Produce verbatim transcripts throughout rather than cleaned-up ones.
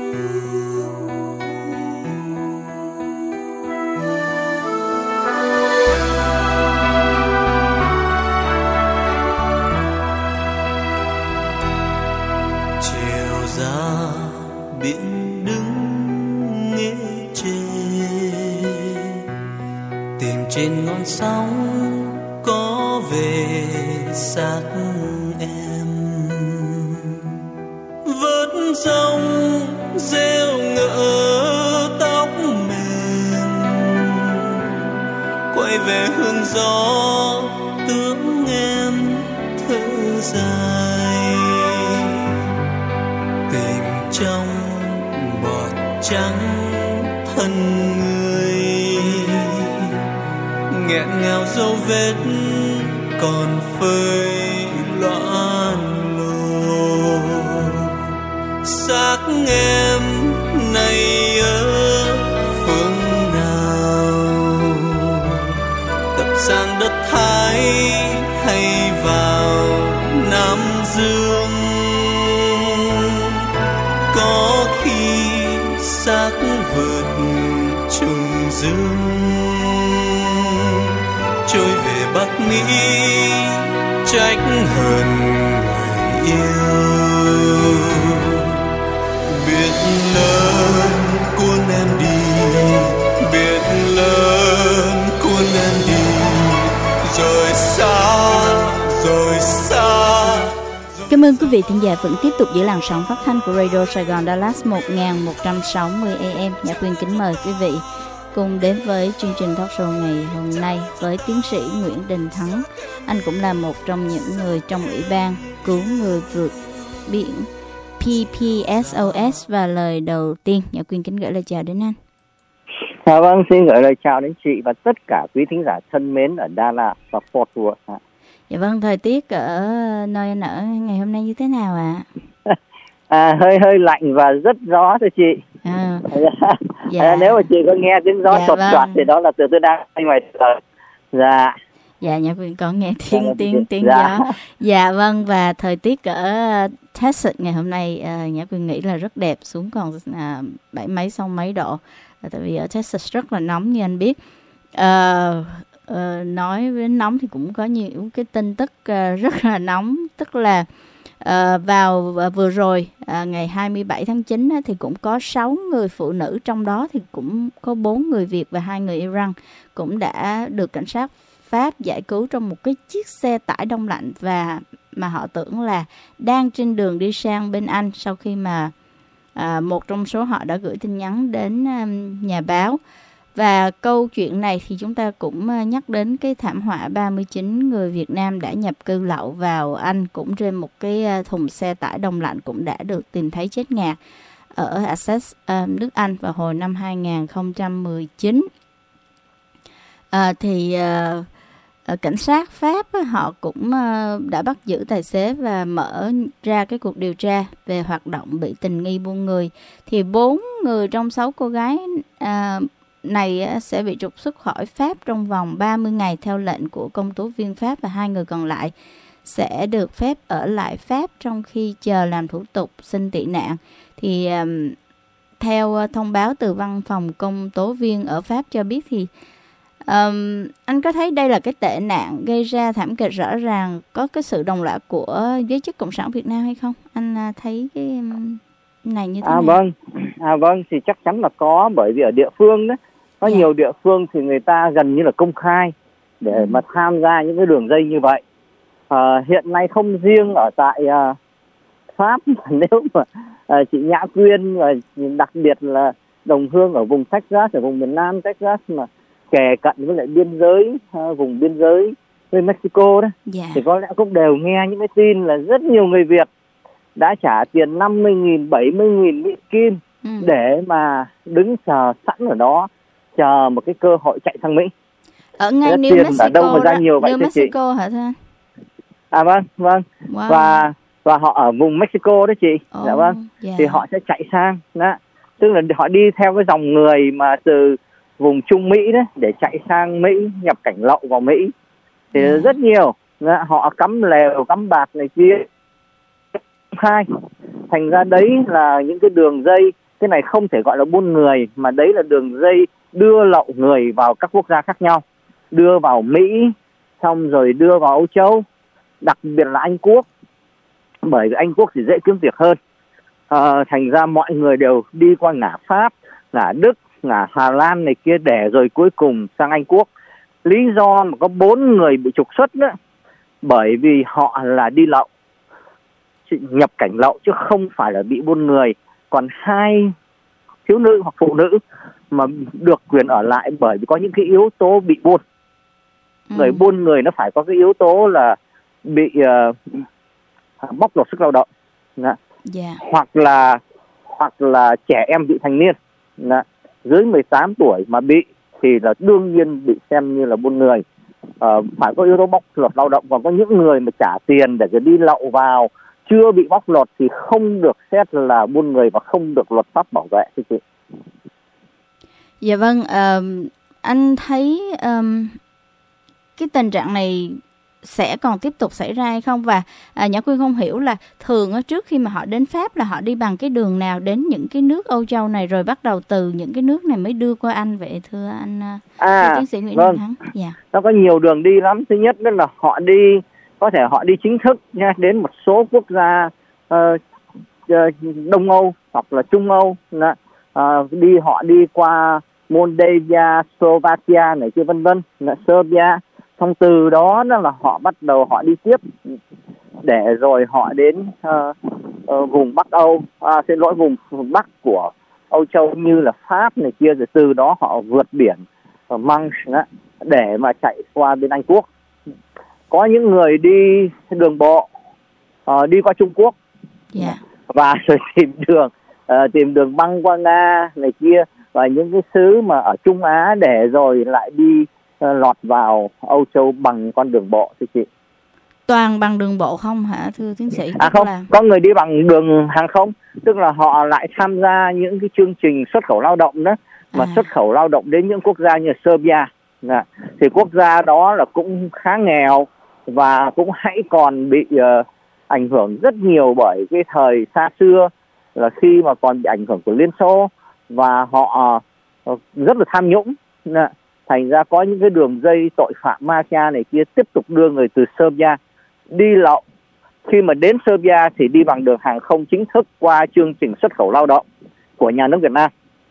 Trên ngọn sóng có về xác em, vớt rong rêu ngỡ tóc mềm, quay về hương gió tướng em thở dài, tìm trong bọt trắng thân người, nghẹn ngào dấu vết còn phơi loạn lồ. Xác em này ở phương nào, tập sang đất Thái hay vào Nam Dương? Có khi xác vượt trùng dương trôi về Bắc Mỹ, trách hờn người yêu. Biết lớn cuốn em đi, biết lớn cuốn em đi, rồi xa, rồi xa. Cảm ơn quý vị thính giả vẫn tiếp tục giữ làn sóng phát thanh của Radio Sài Gòn Dallas một nghìn một trăm sáu mươi A M. Nhã Quyên kính mời quý vị cùng đến với chương trình talk show ngày hôm nay với tiến sĩ Nguyễn Đình Thắng. Anh cũng là một trong những người trong Ủy ban cứu người vượt biển P P S O S. Và lời đầu tiên, Nhã Quyên kính gửi lời chào đến anh. À, vâng, xin gửi lời chào đến chị và tất cả quý thính giả thân mến ở Dallas và Fort Worth. Dạ vâng, thời tiết ở nơi anh ở ngày hôm nay như thế nào ạ? À? À, hơi hơi lạnh và rất gió thôi chị. À, dạ. À, nếu mà chị có nghe tiếng gió sột dạ, soạt vâng. Thì đó là từ tôi đang ở ngoài trời. Dạ. Dạ, Nhã Quyên có nghe tiếng dạ, tiếng tiếng dạ. gió. Dạ vâng, và thời tiết ở Texas ngày hôm nay uh, Nhã Quyên nghĩ là rất đẹp, xuống còn uh, bảy mấy sáu mấy độ. Uh, tại vì ở Texas rất là nóng như anh biết. Uh, uh, nói đến nóng thì cũng có nhiều cái tin tức uh, rất là nóng, tức là Uh, vào uh, vừa rồi uh, ngày hai mươi bảy tháng chín á, thì cũng có sáu người phụ nữ, trong đó thì cũng có bốn người Việt và hai người Iran cũng đã được cảnh sát Pháp giải cứu trong một cái chiếc xe tải đông lạnh, và mà họ tưởng là đang trên đường đi sang bên Anh, sau khi mà uh, một trong số họ đã gửi tin nhắn đến um, nhà báo. Và câu chuyện này thì chúng ta cũng nhắc đến cái thảm họa ba mươi chín người Việt Nam đã nhập cư lậu vào Anh, cũng trên một cái thùng xe tải đông lạnh, cũng đã được tìm thấy chết ngạt ở Essex, nước Anh vào hồi năm hai nghìn không trăm mười chín. À, thì uh, cảnh sát Pháp họ cũng uh, đã bắt giữ tài xế và mở ra cái cuộc điều tra về hoạt động bị tình nghi buôn người. Thì bốn người trong sáu cô gái uh, này sẽ bị trục xuất khỏi Pháp trong vòng ba mươi ngày theo lệnh của công tố viên Pháp, và hai người còn lại sẽ được phép ở lại Pháp trong khi chờ làm thủ tục xin tị nạn. Thì um, theo thông báo từ văn phòng công tố viên ở Pháp cho biết thì um, anh có thấy đây là cái tệ nạn gây ra thảm kịch rõ ràng có cái sự đồng lõa của giới chức Cộng sản Việt Nam hay không? Anh thấy cái này như thế nào? À vâng, à vâng thì chắc chắn là có, bởi vì ở địa phương đó có yeah. nhiều địa phương thì người ta gần như là công khai để ừ. mà tham gia những cái đường dây như vậy. À, hiện nay không riêng ở tại uh, Pháp, nếu mà uh, chị Nhã Quyên và đặc biệt là đồng hương ở vùng Texas, ở vùng miền Nam Texas mà kề cận với lại biên giới, uh, vùng biên giới với Mexico đó, yeah. thì có lẽ cũng đều nghe những cái tin là rất nhiều người Việt đã trả tiền năm mươi nghìn, bảy mươi nghìn Mỹ Kim ừ. để mà đứng chờ sẵn ở đó, chờ một cái cơ hội chạy sang Mỹ. Ở ngay New Mexico đâu mà ra nhiều vậy New Mexico hả thưa anh? À vâng, vâng. Wow. Và và họ ở vùng Mexico đó chị. Oh, dạ vâng. Yeah. Thì họ sẽ chạy sang đó. Tức là họ đi theo cái dòng người mà từ vùng Trung Mỹ đó để chạy sang Mỹ, nhập cảnh lậu vào Mỹ. Thì yeah. rất nhiều. Đó, họ cắm lèo, cắm bạc này kia. Hai. Thành ra đấy là những cái đường dây cái này không thể gọi là buôn người, mà đấy là đường dây đưa lậu người vào các quốc gia khác nhau, đưa vào Mỹ, xong rồi đưa vào Âu Châu, đặc biệt là Anh Quốc, bởi vì Anh Quốc thì dễ kiếm việc hơn. À, thành ra mọi người đều đi qua ngã Pháp, ngã Đức, ngã Hà Lan này kia để rồi cuối cùng sang Anh Quốc. Lý do mà có bốn người bị trục xuất nữa, bởi vì họ là đi lậu, nhập cảnh lậu chứ không phải là bị buôn người. Còn hai thiếu nữ hoặc phụ nữ mà được quyền ở lại bởi vì có những cái yếu tố bị buôn. Ừ. Người buôn người nó phải có cái yếu tố là bị uh, bóc lột sức lao động, yeah. hoặc là hoặc là trẻ em vị thành niên, Đó. dưới mười tám tuổi mà bị thì là đương nhiên bị xem như là buôn người. Uh, phải có yếu tố bóc lột lao động. Còn có những người mà trả tiền để đi lậu vào chưa bị bóc lột thì không được xét là buôn người và không được luật pháp bảo vệ, thưa chị. Dạ vâng, uh, anh thấy um, cái tình trạng này sẽ còn tiếp tục xảy ra hay không? Và à, Nhã Quyên không hiểu là thường á, trước khi mà họ đến Pháp là họ đi bằng cái đường nào đến những cái nước Âu Châu này, rồi bắt đầu từ những cái nước này mới đưa qua Anh vậy thưa anh à, tiến sĩ Nguyễn vâng. Thắng? Dạ. Nó có nhiều đường đi lắm. Thứ nhất đó là họ đi, có thể họ đi chính thức nha, đến một số quốc gia uh, Đông Âu hoặc là Trung Âu, uh, đi họ đi qua Moldavia, Slovakia này kia vân vân, Serbia. Xong từ đó đó là họ bắt đầu họ đi tiếp để rồi họ đến uh, uh, vùng Bắc Âu, à, xin lỗi vùng Bắc của Âu Châu như là Pháp này kia, rồi từ đó họ vượt biển ở Manche đó, để mà chạy qua bên Anh Quốc. Có những người đi đường bộ uh, đi qua Trung Quốc, yeah. và rồi tìm đường uh, tìm đường băng qua Nga này kia và những cái xứ mà ở Trung Á để rồi lại đi uh, lọt vào Âu Châu bằng con đường bộ, thưa chị. Toàn bằng đường bộ không hả thưa tiến sĩ? À không, là... có người đi bằng đường hàng không, tức là họ lại tham gia những cái chương trình xuất khẩu lao động đó, mà à. xuất khẩu lao động đến những quốc gia như Serbia. Dạ. Thì quốc gia đó là cũng khá nghèo và cũng hãy còn bị uh, ảnh hưởng rất nhiều bởi cái thời xa xưa, là khi mà còn bị ảnh hưởng của Liên Xô, và họ uh, rất là tham nhũng. Dạ. Thành ra có những cái đường dây tội phạm mafia này kia tiếp tục đưa người từ Serbia đi lậu. Khi mà đến Serbia thì đi bằng đường hàng không chính thức qua chương trình xuất khẩu lao động của nhà nước Việt Nam.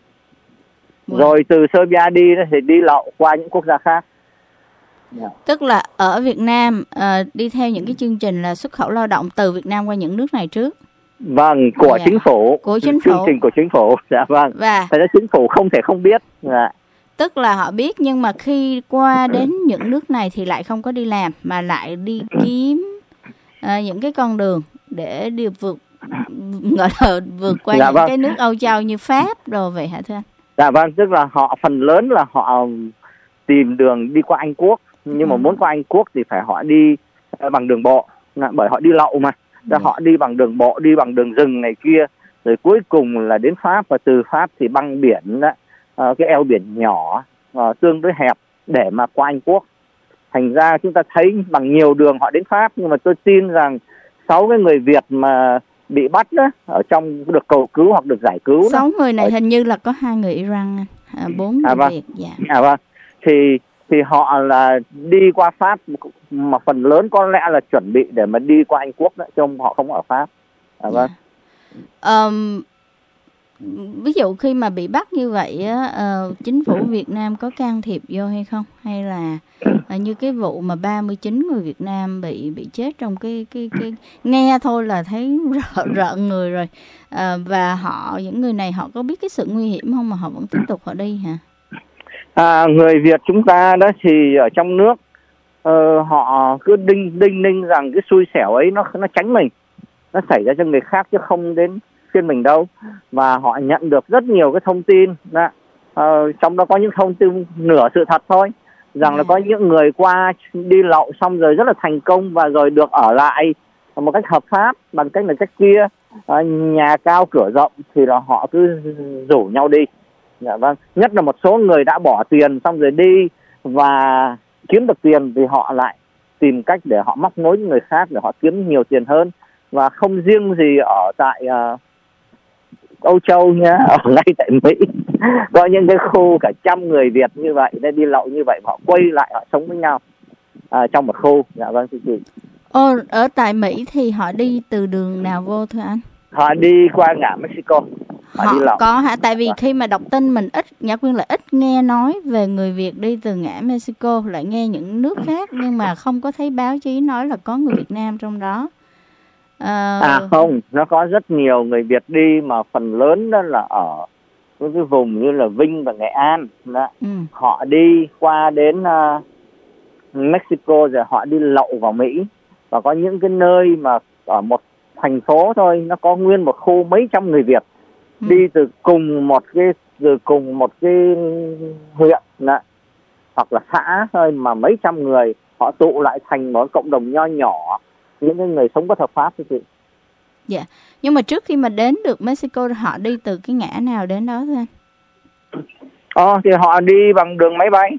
Wow. Rồi từ Serbia đi thì đi lậu qua những quốc gia khác. Yeah. Tức là ở Việt Nam uh, đi theo những cái chương trình là xuất khẩu lao động từ Việt Nam qua những nước này trước. Vâng, của yeah. chính phủ. Của chính chương phủ. trình của chính phủ. Dạ vâng. Và thế chính phủ không thể không biết. Dạ. Tức là họ biết nhưng mà khi qua đến những nước này thì lại không có đi làm mà lại đi kiếm uh, những cái con đường để đi vượt gọi là vượt qua dạ những vâng. cái nước Âu Châu như Pháp rồi vậy hả thưa anh? Dạ vâng, tức là họ phần lớn là họ tìm đường đi qua Anh Quốc, nhưng ừ. mà muốn qua Anh Quốc thì phải họ đi bằng đường bộ, bởi họ đi lậu mà. Ừ. Họ đi bằng đường bộ, đi bằng đường rừng này kia, rồi cuối cùng là đến Pháp, và từ Pháp thì băng biển đó, cái eo biển nhỏ tương đối hẹp để mà qua Anh Quốc. Thành ra chúng ta thấy bằng nhiều đường họ đến Pháp, nhưng mà tôi tin rằng sáu cái người Việt mà bị bắt đó, ở trong được cầu cứu hoặc được giải cứu. Sáu người này ở... hình như là có hai người Iran, à, bốn người à, vâng. Việt. Dạ. À vâng. Thì thì họ là đi qua Pháp, mà phần lớn có lẽ là chuẩn bị để mà đi qua Anh Quốc đó, chứ họ không ở Pháp. À, vâng. Dạ. Um, ví dụ khi mà bị bắt như vậy á, uh, chính phủ Việt Nam có can thiệp vô hay không, hay là uh, như cái vụ mà ba mươi chín người Việt Nam bị bị chết trong cái cái cái nghe thôi là thấy rợn, rợn người rồi, uh, và họ những người này họ có biết cái sự nguy hiểm không mà họ vẫn tiếp tục họ đi hả? À, người Việt chúng ta đó thì ở trong nước uh, họ cứ đinh đinh ninh rằng cái xui xẻo ấy nó nó tránh mình, nó xảy ra cho người khác chứ không đến phiên mình đâu, và họ nhận được rất nhiều cái thông tin đó. Uh, trong đó có những thông tin nửa sự thật thôi, rằng ừ. là có những người qua đi lậu xong rồi rất là thành công và rồi được ở lại một cách hợp pháp bằng cách này cách kia, uh, nhà cao cửa rộng, thì là họ cứ rủ nhau đi. Dạ vâng. Nhất là một số người đã bỏ tiền xong rồi đi và kiếm được tiền thì họ lại tìm cách để họ móc nối với người khác để họ kiếm nhiều tiền hơn. Và không riêng gì ở tại uh, Âu Châu nhá, ở ngay tại Mỹ có những cái khu cả trăm người Việt như vậy để đi lậu như vậy, họ quay lại họ sống với nhau à, trong một khu. Dạ vâng thưa chị. Ồ, ở tại Mỹ thì họ đi từ đường nào vô thưa anh? Họ đi qua ngã Mexico. Họ, họ đi lậu. Có hả? Tại vì khi mà đọc tin mình ít, Nhã Quyên là ít nghe nói về người Việt đi từ ngã Mexico, lại nghe những nước khác nhưng mà không có thấy báo chí nói là có người Việt Nam trong đó. À, à không, nó có rất nhiều người Việt đi, mà phần lớn đó là ở những cái vùng như là Vinh và Nghệ An đó. Ừ. Họ đi qua đến uh, Mexico rồi họ đi lậu vào Mỹ. Và có những cái nơi mà ở một thành phố thôi, nó có nguyên một khu mấy trăm người Việt ừ. đi từ cùng một cái từ cùng một cái huyện đó, hoặc là xã thôi, mà mấy trăm người họ tụ lại thành một cộng đồng nho nhỏ, những cái người sống bất hợp pháp thưa chị. Dạ, yeah. Nhưng mà trước khi mà đến được Mexico, họ đi từ cái ngã nào đến đó thưa anh? Ờ, thì họ đi bằng đường máy bay.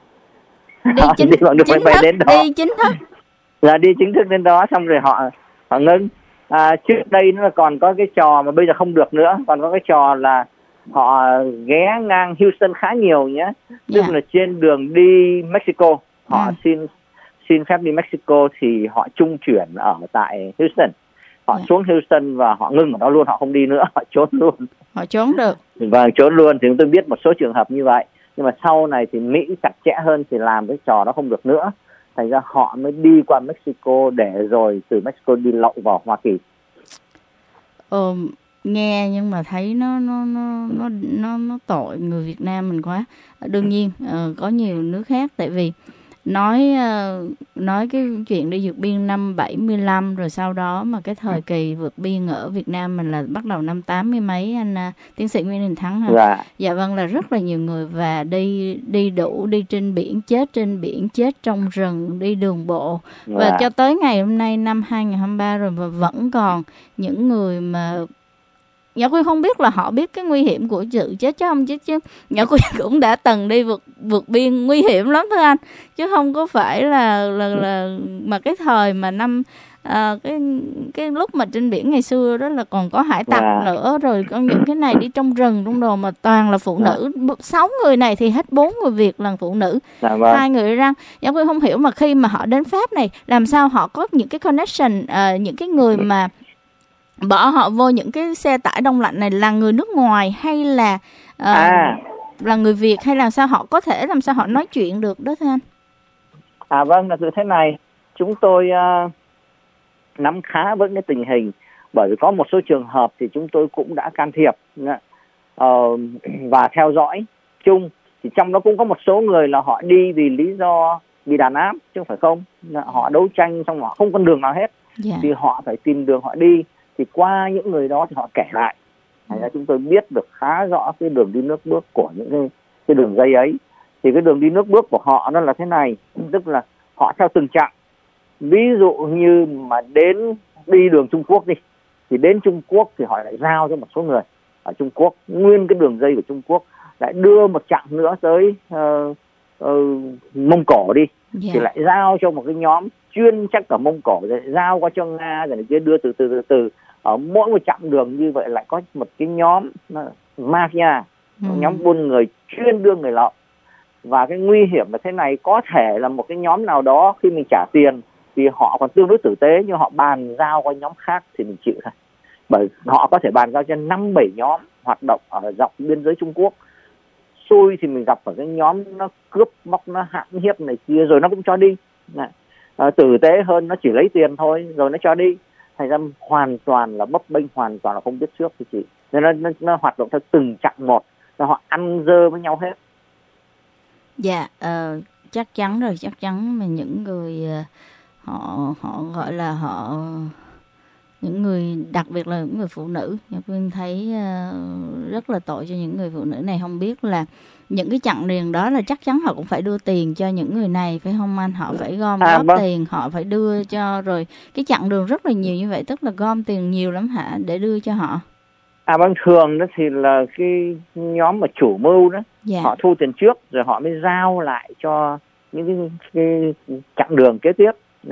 Đi họ chính, đi bằng đường máy bay thức, đến đó. Đi chính thức. Là đi chính thức đến đó, xong rồi họ họ ngưng. À, trước đây nó còn có cái trò mà bây giờ không được nữa, còn có cái trò là họ ghé ngang Houston khá nhiều nhé. Tức yeah. là trên đường đi Mexico, họ ừ. xin xin phép đi Mexico thì họ trung chuyển ở tại Houston. Họ yeah. xuống Houston và họ ngưng ở đó luôn, họ không đi nữa, họ trốn luôn. Họ trốn được. Vâng, trốn luôn. Thì chúng tôi biết một số trường hợp như vậy. Nhưng mà sau này thì Mỹ chặt chẽ hơn thì làm cái trò đó không được nữa. Thành ra họ mới đi qua Mexico để rồi từ Mexico đi lậu vào Hoa Kỳ. Ờ, nghe nhưng mà thấy nó nó nó nó nó nó tội người Việt Nam mình quá. Đương nhiên uh, có nhiều nước khác, tại vì nói uh, nói cái chuyện đi vượt biên năm bảy mươi lăm rồi sau đó mà cái thời kỳ vượt biên ở Việt Nam mình là bắt đầu năm tám mươi mấy anh uh, tiến sĩ Nguyễn Đình Thắng hả? Dạ. Dạ vâng, là rất là nhiều người và đi đi đủ, đi trên biển chết trên biển, chết trong rừng, đi đường bộ. Dạ. Và cho tới ngày hôm nay năm hai không hai ba rồi mà vẫn còn những người mà Nhã Quyên không biết là họ biết cái nguy hiểm của sự chết chứ không chứ chứ Nhã Quyên cũng đã từng đi vượt vượt biên nguy hiểm lắm thưa anh, chứ không có phải là là là mà cái thời mà năm à, cái cái lúc mà trên biển ngày xưa đó là còn có hải tặc yeah. nữa, rồi có những cái này đi trong rừng trong đồ mà toàn là phụ yeah. nữ. Sáu người này thì hết bốn người Việt là phụ nữ, yeah, vâng. hai người Iran. Nhã Quyên không hiểu mà khi mà họ đến Pháp này làm sao họ có những cái connection, à, những cái người mà bỏ họ vô những cái xe tải đông lạnh này là người nước ngoài hay là uh, à. là người Việt, hay là sao họ có thể làm sao họ nói chuyện được đó thưa anh? À vâng, là như thế này, chúng tôi uh, nắm khá vững cái tình hình, bởi vì có một số trường hợp thì chúng tôi cũng đã can thiệp uh, và theo dõi chung. Thì trong đó cũng có một số người là họ đi vì lý do bị đàn áp chứ không phải không, họ đấu tranh xong họ không con đường nào hết, yeah. thì họ phải tìm đường họ đi. Thì qua những người đó thì họ kể lại, thành ra chúng tôi biết được khá rõ cái đường đi nước bước của những cái, cái đường dây ấy. Thì cái đường đi nước bước của họ nó là thế này, tức là họ theo từng chặng. Ví dụ như mà đến đi đường Trung Quốc đi, thì đến Trung Quốc thì họ lại giao cho một số người ở Trung Quốc, nguyên cái đường dây của Trung Quốc lại đưa một chặng nữa tới uh, uh, Mông Cổ đi, yeah. thì lại giao cho một cái nhóm chuyên chắc ở Mông Cổ, rồi giao qua cho Nga, rồi kia đưa từ từ từ từ. Ở mỗi một chặng đường như vậy lại có một cái nhóm mafia, ừ. nhóm buôn người chuyên đưa người lậu. Và cái nguy hiểm là thế này, có thể là một cái nhóm nào đó khi mình trả tiền thì họ còn tương đối tử tế, nhưng họ bàn giao qua nhóm khác thì mình chịu thôi. Bởi họ có thể bàn giao cho năm bảy nhóm hoạt động ở dọc biên giới Trung Quốc. Xui thì mình gặp ở cái nhóm nó cướp móc, nó hãm hiếp này kia, rồi nó cũng cho đi. Này. À, tử tế hơn, nó chỉ lấy tiền thôi rồi nó cho đi. Thành ra hoàn toàn là bấp bênh, hoàn toàn là không biết trước thì chị. Nên nó, nó, nó hoạt động theo từng chặng một, và họ ăn dơ với nhau hết. Dạ, uh, chắc chắn rồi, chắc chắn mà những người uh, họ họ gọi là họ những người, đặc biệt là những người phụ nữ, Nhã Quyên thấy uh, rất là tội cho những người phụ nữ này. Không biết là những cái chặng đường đó là chắc chắn họ cũng phải đưa tiền cho những người này phải không anh? Họ phải gom à, góp vâng. tiền, họ phải đưa cho, rồi cái chặng đường rất là nhiều như vậy, tức là gom tiền nhiều lắm hả để đưa cho họ? À vâng, thường đó thì là cái nhóm mà chủ mưu đó, yeah. họ thu tiền trước rồi họ mới giao lại cho những cái, cái chặng đường kế tiếp. Yeah.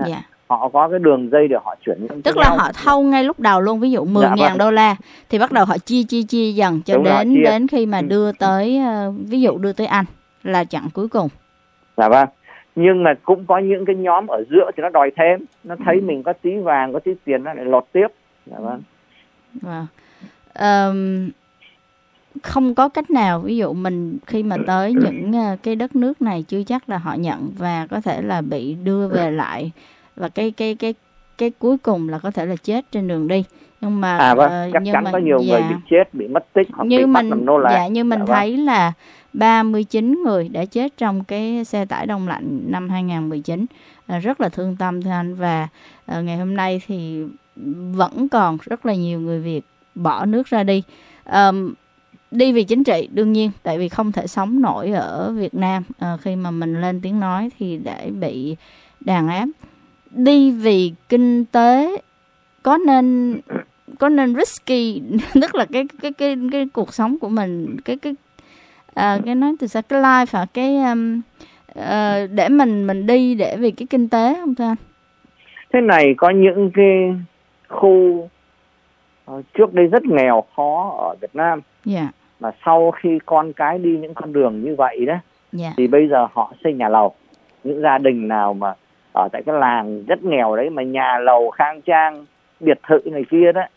họ có cái đường dây để họ chuyển. Tức là nhau. Họ thâu ngay lúc đầu luôn, ví dụ mười ngàn dạ, vâng. đô la thì bắt đầu họ chia chia chia dần cho Đúng đến rồi, đến khi mà đưa tới uh, ví dụ đưa tới Anh là chặng cuối cùng. Dạ vâng. Nhưng mà cũng có những cái nhóm ở giữa thì nó đòi thêm, nó thấy ừ. mình có tí vàng, có tí tiền nó lại lọt tiếp. Dạ vâng. Wow. Um, không có cách nào, ví dụ mình khi mà tới những uh, cái đất nước này chưa chắc là họ nhận và có thể là bị đưa về lại, và cái cái cái cái cuối cùng là có thể là chết trên đường đi. Nhưng mà à vâng, chắc nhưng chắn mà, có nhiều dạ, người bị chết, bị mất tích hoặc như bị mình, bắt làm nô lệ. Dạ, như mình dạ, thấy vâng. là ba mươi chín người đã chết trong cái xe tải đông lạnh năm hai không một chín. À, rất là thương tâm thưa anh. Và à, ngày hôm nay thì vẫn còn rất là nhiều người Việt bỏ nước ra đi. À, đi vì chính trị đương nhiên, tại vì không thể sống nổi ở Việt Nam. À, khi mà mình lên tiếng nói thì để bị đàn áp. Đi vì kinh tế có nên có nên risky tức là cái cái cái cái cuộc sống của mình, cái cái à, cái nói từ sao cái life hả, cái um, uh, để mình mình đi để vì cái kinh tế không thưa anh? Thế này, có những cái khu uh, trước đây rất nghèo khó ở Việt Nam, yeah. mà sau khi con cái đi những con đường như vậy đó, yeah. thì bây giờ họ xây nhà lầu. Những gia đình nào mà ở tại cái làng rất nghèo đấy mà nhà lầu khang trang, biệt thự này kia đó,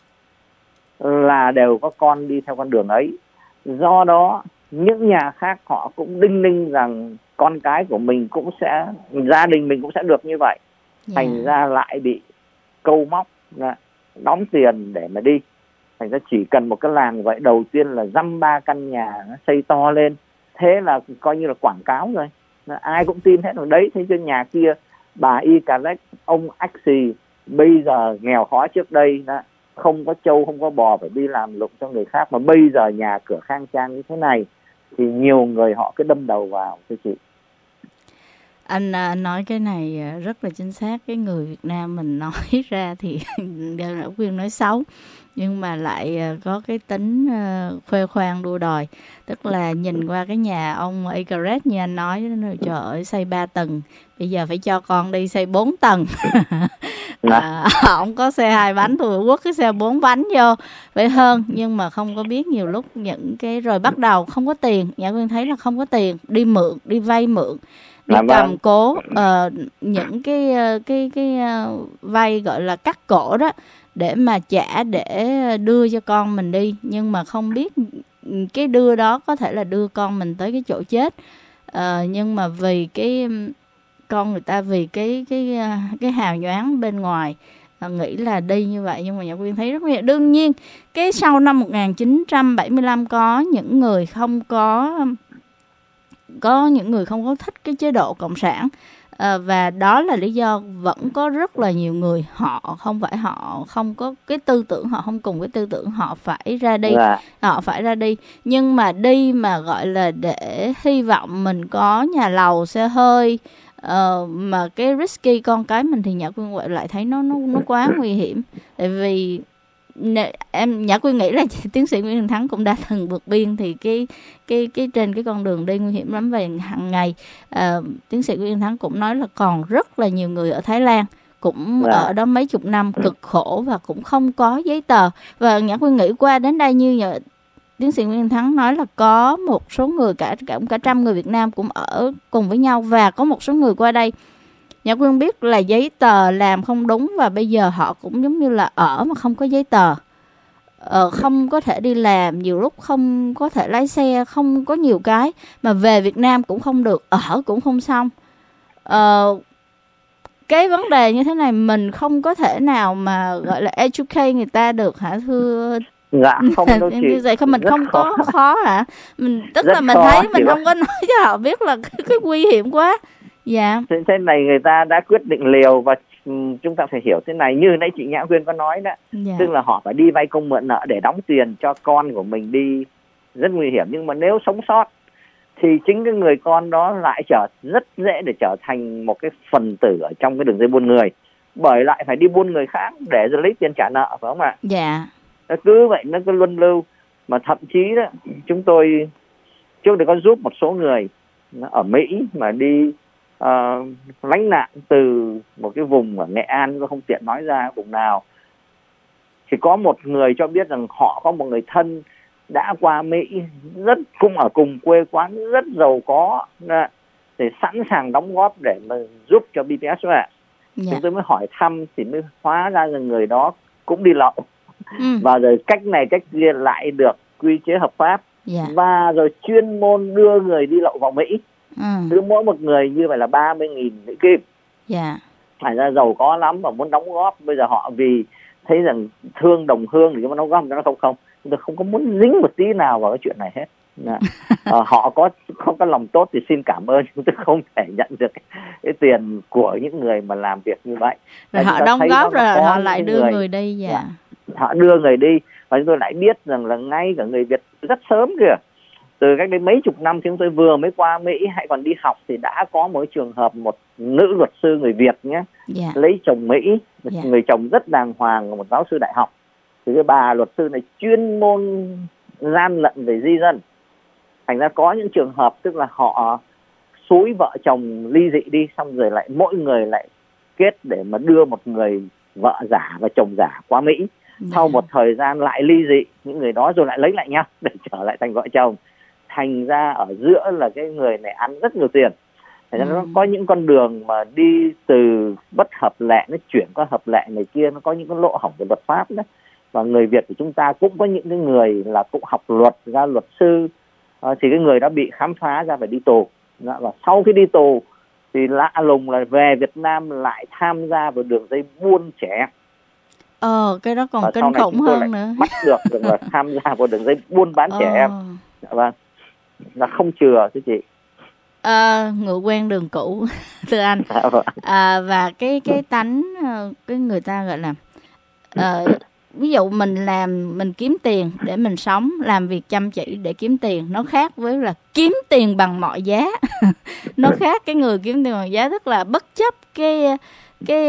là đều có con đi theo con đường ấy. Do đó những nhà khác họ cũng đinh ninh rằng con cái của mình cũng sẽ, gia đình mình cũng sẽ được như vậy. yeah. Thành ra lại bị câu móc, đóng tiền để mà đi. Thành ra chỉ cần một cái làng vậy, đầu tiên là dăm ba căn nhà nó xây to lên, thế là coi như là quảng cáo rồi, ai cũng tin hết rồi đấy. Thế cho nhà kia, bà Y Cà Lách, ông Ách Xì bây giờ nghèo khó, trước đây đó, không có trâu không có bò phải đi làm lụng cho người khác, mà bây giờ nhà cửa khang trang như thế này thì nhiều người họ cứ đâm đầu vào thưa chị. Anh à, nói cái này rất là chính xác. Cái người Việt Nam mình nói ra thì đều là khuyên nói xấu, nhưng mà lại có cái tính uh, khoe khoang đua đòi. Tức là nhìn qua cái nhà ông Icarus như anh nói, trời ơi xây ba tầng, bây giờ phải cho con đi xây bốn tầng. à, ông có xe hai bánh thôi, quất cái xe bốn bánh vô phải hơn. Nhưng mà không có biết nhiều lúc những cái rồi bắt đầu không có tiền. Nhã Quyên thấy là không có tiền, đi mượn, đi vay mượn, đi à, cầm vâng. cố uh, những cái cái cái uh, vay gọi là cắt cổ đó để mà trả, để đưa cho con mình đi. Nhưng mà không biết cái đưa đó có thể là đưa con mình tới cái chỗ chết. uh, nhưng mà vì cái con người ta, vì cái cái cái hào nhoáng bên ngoài, uh, nghĩ là đi như vậy. Nhưng mà Nhã Quyên thấy rất nhiều. Đương nhiên cái sau năm một nghìn chín trăm bảy mươi lăm có những người không có có những người không có thích cái chế độ cộng sản. À, và đó là lý do vẫn có rất là nhiều người họ không phải họ không có cái tư tưởng, họ không cùng cái tư tưởng, họ phải ra đi. dạ. Họ phải ra đi, nhưng mà đi mà gọi là để hy vọng mình có nhà lầu xe hơi, uh, mà cái risky con cái mình, thì Nhã Quyên lại thấy nó nó nó quá nguy hiểm. Tại vì Nè, em Nhã Quyên nghĩ là tiến sĩ Nguyễn Đình Thắng cũng đã từng vượt biên, thì cái cái cái trên cái con đường đi nguy hiểm lắm. Về hàng ngày à, tiến sĩ Nguyễn Đình Thắng cũng nói là còn rất là nhiều người ở Thái Lan cũng dạ. ở đó mấy chục năm cực khổ và cũng không có giấy tờ. Và Nhã Quyên nghĩ qua đến đây như nhờ, tiến sĩ Nguyễn Đình Thắng nói là có một số người, cả cả cả trăm người Việt Nam cũng ở cùng với nhau, và có một số người qua đây Nhã Quyên biết là giấy tờ làm không đúng, và bây giờ họ cũng giống như là ở mà không có giấy tờ, ờ, không có thể đi làm, nhiều lúc không có thể lái xe, không có nhiều cái, mà về Việt Nam cũng không được, ở cũng không xong. Ờ, cái vấn đề như thế này mình không có thể nào mà gọi là educate người ta được hả thưa? Dạ không đâu chị. Như vậy không, mình không khó. có khó hả? Mình tức rất là mình khó, thấy mình không đó. có nói cho họ biết là cái, cái nguy hiểm quá. Dạ. Thế, thế này người ta đã quyết định liều, và um, chúng ta phải hiểu thế này, như nãy chị Nhã Quyên có nói đó, dạ. tức là họ phải đi vay công mượn nợ để đóng tiền cho con của mình đi, rất nguy hiểm. Nhưng mà nếu sống sót thì chính cái người con đó lại trở rất dễ để trở thành một cái phần tử ở trong cái đường dây buôn người, bởi lại phải đi buôn người khác để rồi lấy tiền trả nợ, phải không ạ? Dạ. Cứ vậy nó cứ luân lưu. Mà thậm chí đó, chúng tôi trước đây có giúp một số người ở Mỹ mà đi uh, lánh nạn từ một cái vùng ở Nghệ An, tôi không tiện nói ra vùng nào, thì có một người cho biết rằng họ có một người thân đã qua Mỹ, rất cũng ở cùng quê quán, rất giàu có, để sẵn sàng đóng góp để mà giúp cho bê pê ét ạ. Yeah. Chúng tôi mới hỏi thăm thì mới hóa ra rằng người đó cũng đi lậu. Ừ. Và rồi cách này cách kia lại được quy chế hợp pháp. Yeah. Và rồi chuyên môn đưa người đi lậu vào Mỹ. Ừ. Cứ mỗi một người như vậy là ba mươi nghìn Mỹ Kim. Yeah. Phải ra giàu có lắm và muốn đóng góp. Bây giờ họ vì thấy rằng thương đồng hương thì muốn đóng góp, nó không không. Chúng tôi không có muốn dính một tí nào vào cái chuyện này hết. À, họ có không có lòng tốt thì xin cảm ơn, chúng tôi không thể nhận được cái, cái tiền của những người mà làm việc như vậy. Rồi họ đóng góp rồi họ lại đưa người, người đi. Dạ. Yeah. Họ đưa người đi và chúng tôi lại biết rằng là ngay cả người Việt rất sớm kìa, từ cách đây mấy chục năm chúng tôi vừa mới qua Mỹ hay còn đi học thì đã có một trường hợp một nữ luật sư người Việt nhé, yeah. lấy chồng Mỹ, yeah. người chồng rất đàng hoàng, một giáo sư đại học. Thì cái bà luật sư này chuyên môn gian lận về di dân. Thành ra có những trường hợp tức là họ xúi vợ chồng ly dị đi, xong rồi lại mỗi người lại kết để mà đưa một người vợ giả và chồng giả qua Mỹ. Yeah. Sau một thời gian lại ly dị, những người đó rồi lại lấy lại nhau để trở lại thành vợ chồng. Thành ra ở giữa là cái người này ăn rất nhiều tiền. Thành ra mm. nó có những con đường mà đi từ bất hợp lệ nó chuyển qua hợp lệ này kia, nó có những cái lỗ hổng của luật pháp đó. Và người Việt của chúng ta cũng có những cái người là cũng học luật ra luật sư, à, thì cái người đó bị khám phá ra phải đi tù. Đó, và sau khi đi tù thì lạ lùng là về Việt Nam lại tham gia vào đường dây buôn trẻ em. Ờ, cái đó còn kinh khủng hơn nữa. Bắt được là tham gia vào đường dây buôn bán trẻ em. Vâng, là không chừa thưa chị. À, ngựa quen đường cũ thưa anh. À, và cái cái tánh cái người ta gọi là à, ví dụ mình làm mình kiếm tiền để mình sống, làm việc chăm chỉ để kiếm tiền, nó khác với là kiếm tiền bằng mọi giá. Nó khác, cái người kiếm tiền bằng giá tức là bất chấp cái cái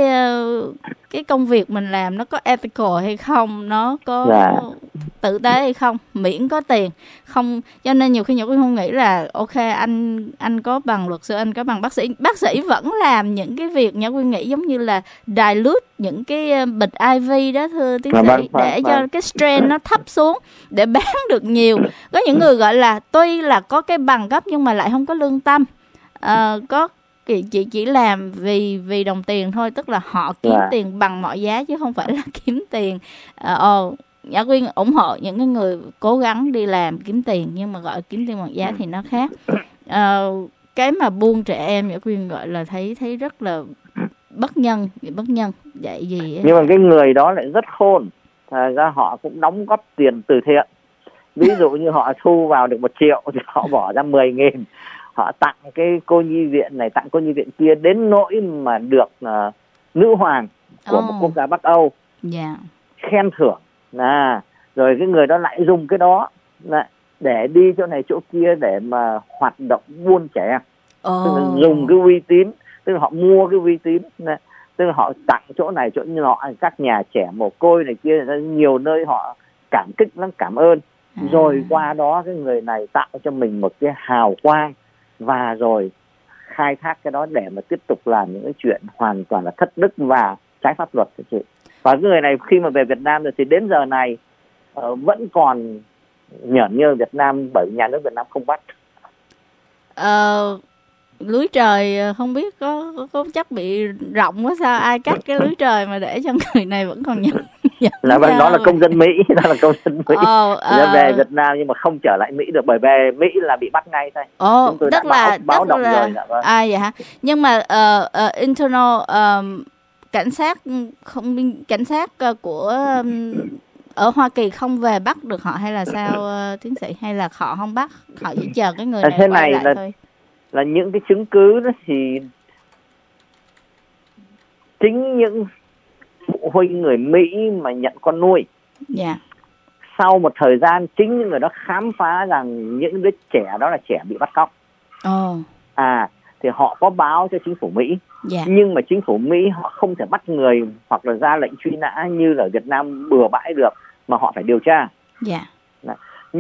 cái công việc mình làm nó có ethical hay không, nó có dạ. tử tế hay không, miễn có tiền. Không, cho nên nhiều khi Nhật Quyên không nghĩ là ok anh anh có bằng luật sư, anh có bằng bác sĩ, bác sĩ vẫn làm những cái việc Nhật Quyên nghĩ giống như là dilute những cái bịch i vê đó thưa tiến sĩ, vâng, để vâng. cho cái strain nó thấp xuống để bán được nhiều. Có những người gọi là tuy là có cái bằng cấp nhưng mà lại không có lương tâm, à, có chị chỉ, chỉ làm vì vì đồng tiền thôi, tức là họ kiếm yeah. tiền bằng mọi giá chứ không phải là kiếm tiền. Ồ, uh, Nhã Quyên ủng hộ những cái người cố gắng đi làm kiếm tiền, nhưng mà gọi kiếm tiền bằng giá thì nó khác. Uh, cái mà buôn trẻ em Nhã Quyên gọi là thấy thấy rất là bất nhân, bất nhân vậy gì ấy. Nhưng mà cái người đó lại rất khôn, thành ra họ cũng đóng góp tiền từ thiện. Ví dụ như họ thu vào được một triệu thì họ bỏ ra mười nghìn. Họ tặng cái cô nhi viện này, tặng cô nhi viện kia, đến nỗi mà được uh, nữ hoàng của oh. một quốc gia Bắc Âu yeah. khen thưởng. À, rồi cái người đó lại dùng cái đó là để đi chỗ này chỗ kia để mà hoạt động buôn trẻ em. Oh. Tức là dùng cái uy tín, tức là họ mua cái uy tín, này, tức là họ tặng chỗ này chỗ nọ, các nhà trẻ mồ côi này kia, nhiều nơi họ cảm kích lắm, cảm ơn. À. Rồi qua đó cái người này tạo cho mình một cái hào quang, và rồi khai thác cái đó để mà tiếp tục làm những cái chuyện hoàn toàn là thất đức và trái pháp luật. Và cái người này khi mà về Việt Nam rồi thì đến giờ này uh, vẫn còn nhởn nhơ Việt Nam, bởi nhà nước Việt Nam không bắt. Ờ, lưới trời không biết có, có, có chắc bị rộng quá sao, ai cắt cái lưới trời mà để cho người này vẫn còn nhận. Là vâng, đó là công dân Mỹ, đó là công dân Mỹ. Ồ, uh, về Việt Nam nhưng mà không trở lại Mỹ được, bởi về Mỹ là bị bắt ngay thôi. Ồ, chúng tôi đã báo, là, báo động là, rồi. Dạ, vâng. À vậy hả? Nhưng mà uh, uh, internal uh, cảnh sát không cảnh sát của um, ở Hoa Kỳ không về bắt được họ hay là sao uh, tiến sĩ, hay là họ không bắt, họ chỉ chờ cái người này thế quay này lại là, thôi. Là những cái chứng cứ đó thì chính những phụ huynh người Mỹ mà nhận con nuôi, yeah. sau một thời gian chính những người đó khám phá rằng những đứa trẻ đó là trẻ bị bắt cóc, oh. à thì họ có báo cho chính phủ Mỹ, yeah. nhưng mà chính phủ Mỹ họ không thể bắt người hoặc là ra lệnh truy nã như là Việt Nam bừa bãi được, mà họ phải điều tra, yeah.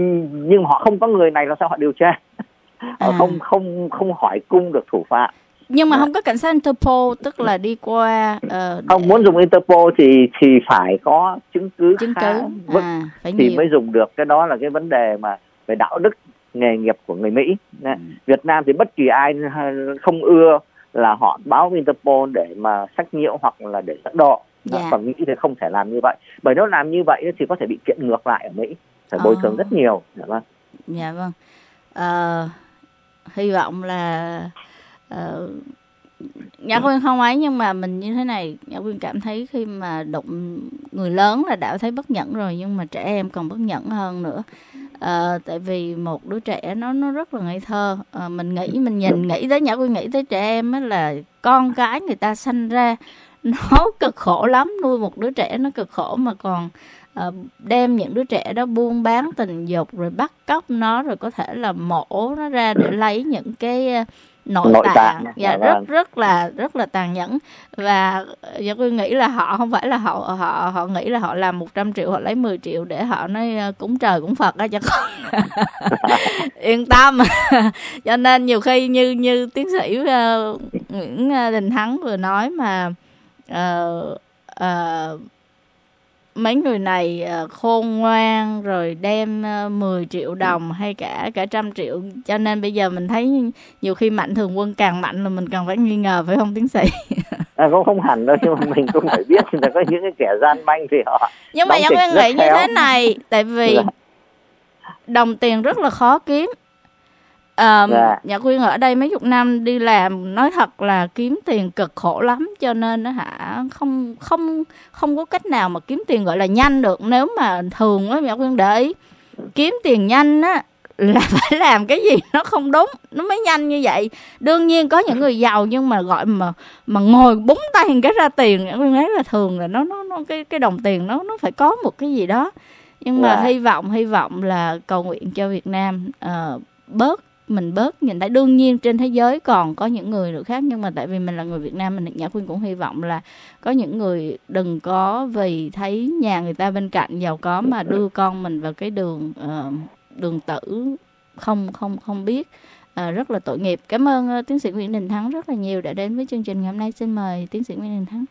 nhưng họ không có người này, làm sao họ điều tra? Họ à. không không không hỏi cung được thủ phạm. Nhưng mà không có cảnh sát Interpol, tức là đi qua uh, không muốn dùng Interpol thì thì phải có chứng cứ chứng khá cứ vững à, phải thì nhiều. mới dùng được. Cái đó là cái vấn đề mà về đạo đức nghề nghiệp của người Mỹ. Ừ. Việt Nam thì bất kỳ ai không ưa là họ báo với Interpol để mà sách nhiễu hoặc là để dẫn độ. Dạ. Còn Mỹ thì không thể làm như vậy, bởi nếu làm như vậy thì có thể bị kiện ngược lại ở Mỹ, phải bồi thường rất nhiều. Dạ vâng. Dạ vâng. À, hy vọng là uh, Nhã Quyên không ấy, nhưng mà mình như thế này, Nhã Quyên cảm thấy khi mà đụng người lớn là đã thấy bất nhẫn rồi, nhưng mà trẻ em còn bất nhẫn hơn nữa. À, tại vì một đứa trẻ nó nó rất là ngây thơ. À, mình nghĩ mình nhìn nghĩ tới Nhã Quyên nghĩ tới trẻ em á, là con cái người ta sanh ra nó cực khổ lắm, nuôi một đứa trẻ nó cực khổ, mà còn uh, đem những đứa trẻ đó buôn bán tình dục, rồi bắt cóc nó, rồi có thể là mổ nó ra để lấy những cái uh, nội, nội tạng. Dạ, rất vâng. rất là rất là tàn nhẫn. Và Nhã Quyên nghĩ là họ không phải là họ họ họ nghĩ là họ làm một trăm triệu, họ lấy mười triệu để họ nói uh, cúng trời cúng Phật á cho con. Yên tâm. Cho nên nhiều khi như như tiến sĩ uh, Nguyễn Đình Thắng vừa nói mà Uh, uh, mấy người này uh, khôn ngoan rồi đem uh, mười triệu đồng hay cả cả trăm triệu, cho nên bây giờ mình thấy nhiều khi mạnh thường quân càng mạnh là mình càng phải nghi ngờ, phải không tiến sĩ? À, không không hẳn đâu, nhưng mà mình cũng phải biết là có những cái kẻ gian manh thì họ nhưng mà em nghĩ như thế này, tại vì đồng tiền rất là khó kiếm. À, dạ. Nhã Quyên ở đây mấy chục năm đi làm, nói thật là kiếm tiền cực khổ lắm, cho nên nó hả không không không có cách nào mà kiếm tiền gọi là nhanh được. Nếu mà thường á, Nhã Quyên để ý kiếm tiền nhanh á là phải làm cái gì nó không đúng nó mới nhanh như vậy. Đương nhiên có những người giàu nhưng mà gọi mà mà ngồi búng tay cái ra tiền, Nhã Quyên thấy là thường là nó nó, nó cái cái đồng tiền nó nó phải có một cái gì đó. Nhưng mà dạ. hy vọng hy vọng là cầu nguyện cho Việt Nam uh, bớt mình bớt nhìn thấy. Đương nhiên trên thế giới còn có những người nữa khác, nhưng mà tại vì mình là người Việt Nam, mình Nhã Quyên cũng hy vọng là có những người đừng có vì thấy nhà người ta bên cạnh giàu có mà đưa con mình vào cái đường uh, đường tử không không không biết. Uh, rất là tội nghiệp. Cảm ơn uh, tiến sĩ Nguyễn Đình Thắng rất là nhiều đã đến với chương trình ngày hôm nay. Xin mời tiến sĩ Nguyễn Đình Thắng.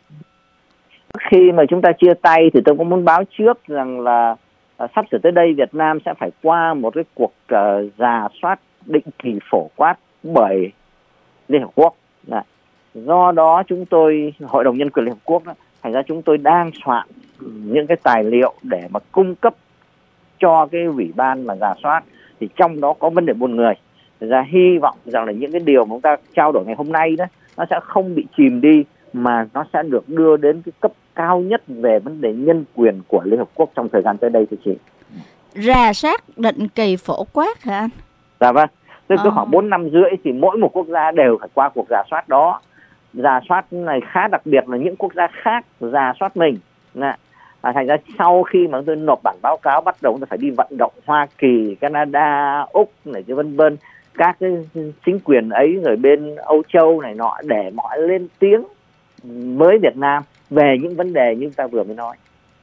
Khi mà chúng ta chia tay thì tôi cũng muốn báo trước rằng là uh, sắp sửa tới đây Việt Nam sẽ phải qua một cái cuộc uh, rà soát định kỳ phổ quát bởi Liên Hợp Quốc. Đấy. Do đó chúng tôi, Hội đồng Nhân quyền Liên Hợp Quốc đó, thành ra chúng tôi đang soạn những cái tài liệu để mà cung cấp cho cái ủy ban mà rà soát, thì trong đó có vấn đề buôn người. Thành ra hy vọng rằng là những cái điều mà chúng ta trao đổi ngày hôm nay đó nó sẽ không bị chìm đi, mà nó sẽ được đưa đến cái cấp cao nhất về vấn đề nhân quyền của Liên Hợp Quốc trong thời gian tới đây thưa chị. Rà soát định kỳ phổ quát hả anh? Dạ vâng, tức cứ khoảng bốn năm rưỡi thì mỗi một quốc gia đều phải qua cuộc rà soát đó. Rà soát này khá đặc biệt là những quốc gia khác rà soát mình. Nè. À, thành ra sau khi mà tôi nộp bản báo cáo, bắt đầu tôi phải đi vận động Hoa Kỳ, Canada, Úc này chứ vân vân, các cái chính quyền ấy rồi bên Âu Châu này nọ để mọi lên tiếng với Việt Nam về những vấn đề như ta vừa mới nói.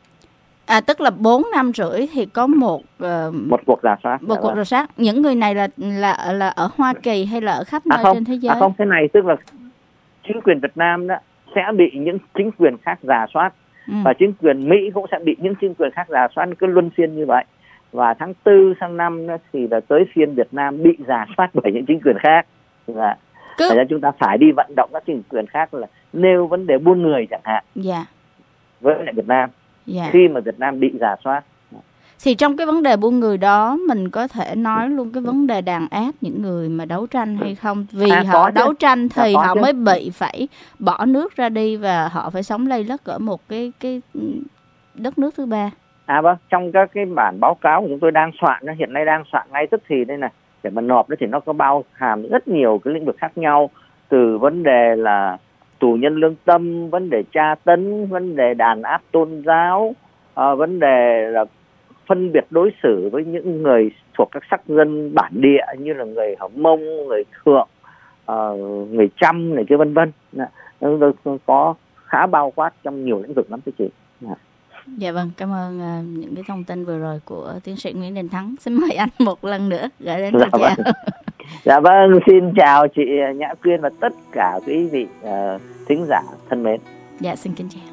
À, tức là bốn năm rưỡi thì có một uh, một cuộc rà soát. Một cuộc rà soát. Những người này là là là ở Hoa Kỳ hay là ở khắp nơi à không, trên thế giới? À không, thế này tức là chính quyền Việt Nam đó sẽ bị những chính quyền khác rà soát, ừ. và chính quyền Mỹ cũng sẽ bị những chính quyền khác rà soát, cứ luân phiên như vậy. Và tháng tư sang năm đó thì là tới phiên Việt Nam bị rà soát bởi những chính quyền khác. Dạ. Cứ... Thành ra chúng ta phải đi vận động các chính quyền khác là nêu vấn đề buôn người chẳng hạn. Dạ. Với lại Việt Nam. Dạ. Khi mà Việt Nam bị rà soát. Thì trong cái vấn đề buôn người đó mình có thể nói luôn cái vấn đề đàn áp những người mà đấu tranh hay không? Vì à, họ đấu chứ. tranh thì à, họ chứ. mới bị phải bỏ nước ra đi và họ phải sống lây lất ở một cái cái đất nước thứ ba. À vâng, trong các cái bản báo cáo của chúng tôi đang soạn, hiện nay đang soạn ngay tức thì đây này, để mà nộp đó thì nó có bao hàm rất nhiều cái lĩnh vực khác nhau, từ vấn đề là tù nhân lương tâm, vấn đề tra tấn, vấn đề đàn áp tôn giáo, à, vấn đề là phân biệt đối xử với những người thuộc các sắc dân bản địa như là người Hờ Mông, người Thượng, uh, người Chăm này kia vân vân. Nó có khá bao quát trong nhiều lĩnh vực lắm thưa chị. Dạ vâng, cảm ơn uh, những cái thông tin vừa rồi của tiến sĩ Nguyễn Đình Thắng. Xin mời anh một lần nữa gửi đến dạ chào. Vâng. Dạ vâng, xin chào chị Nhã Quyên và tất cả quý vị uh, thính giả thân mến. Dạ, xin kính chào.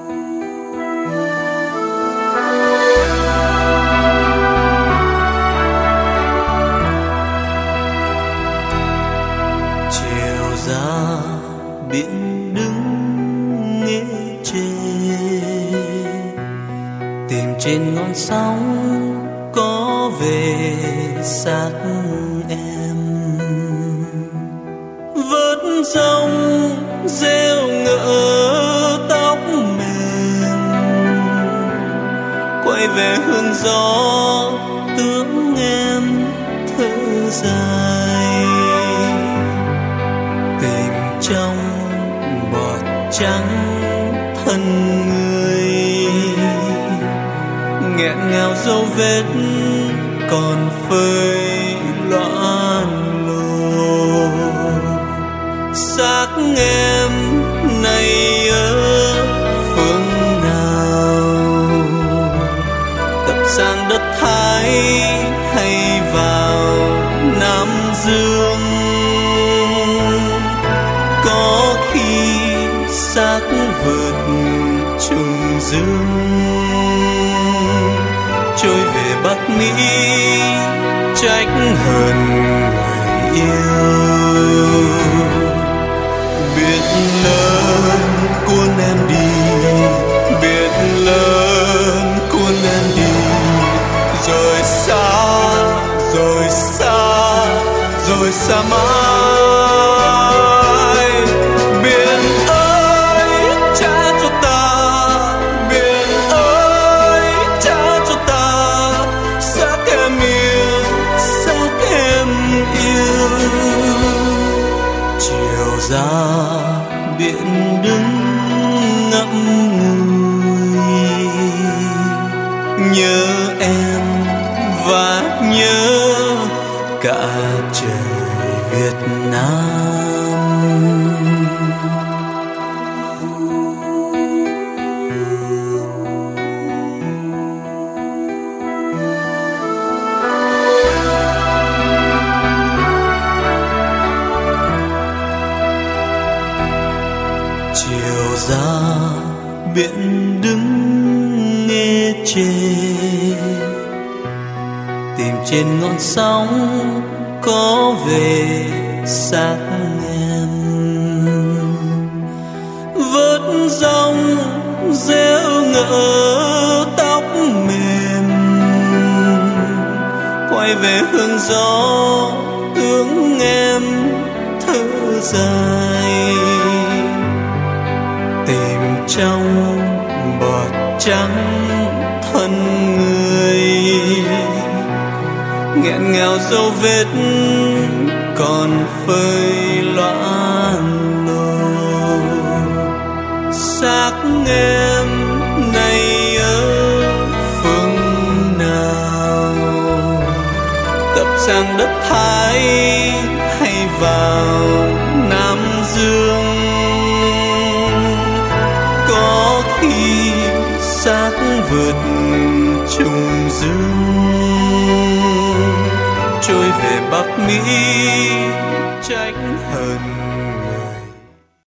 Chiều ra biển đứng nghe chê, tìm trên ngọn sóng có về xác em. Vớt rong rêu ngỡ tóc mềm, quay về hương gió tướng em thở dài. Tìm trong bọt trắng thân người, nghẹn ngào dấu vết còn phơi loạn lồ. Xác em này ở phương nào, tập sang đất Thái hay vào Nam Dương? Có khi xác vượt trùng dương, trôi về Bắc Mỹ trách hờn người yêu. Biết lớn cuốn em đi, biết lớn cuốn em đi, rồi xa, rồi xa, rồi xa mãi. Biển ơi trả cho ta, biển ơi trả cho ta, xác em yêu, xác em yêu. Chiều ra biển đứng ngậm ngùi, nhớ em và nhớ cả trời Việt Nam. Chiều ra biển đứng nghe chê, tìm trên ngọn sóng có về xác em. Vớt rong rêu ngỡ tóc mềm, quay về hương gió tướng em thở dài. Tìm trong bọt trắng thân người, nghẹn ngào dấu vết còn phơi loạn lồ. Xác em này ở phương nào, tập sang đất Thái hay vào Nam Dương? Có khi xác vượt trùng dương, trôi về Bắc Mỹ trách hờn